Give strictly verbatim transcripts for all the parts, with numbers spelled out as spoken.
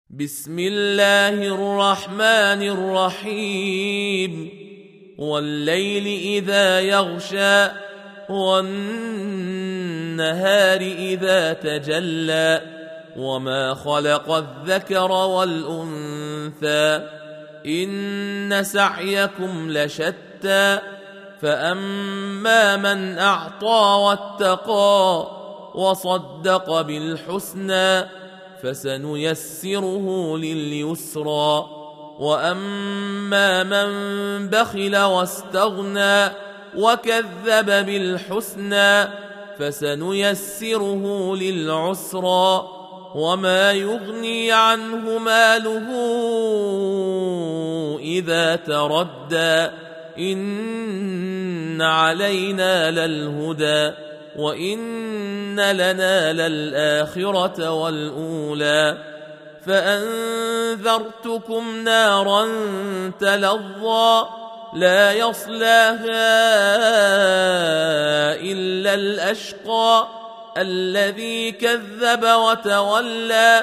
بسم الله الرحمن الرحيم والليل إذا يغشى والنهار إذا تجلى وما خلق الذكر والأنثى إن سعيكم لشتى فأما من أعطى واتقى وصدق بالحسنى فسنيسره لليسرى وأما من بخل واستغنى وكذب بالحسنى فسنيسره للعسرى وما يغني عنه ماله إذا تردى إن علينا للهدى وإن لنا للآخرة والأولى فأنذرتكم نارا تلظى لا يصلاها إلا الأشقى الذي كذب وتولى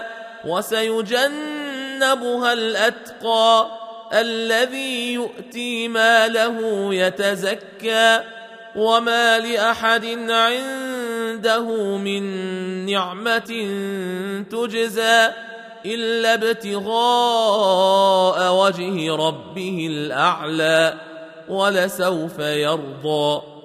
وسيجنبها الأتقى الذي يؤتي ماله يتزكى وما لأحد عنده من نعمة تجزى إلا ابتغاء وجه ربه الأعلى ولسوف يرضى.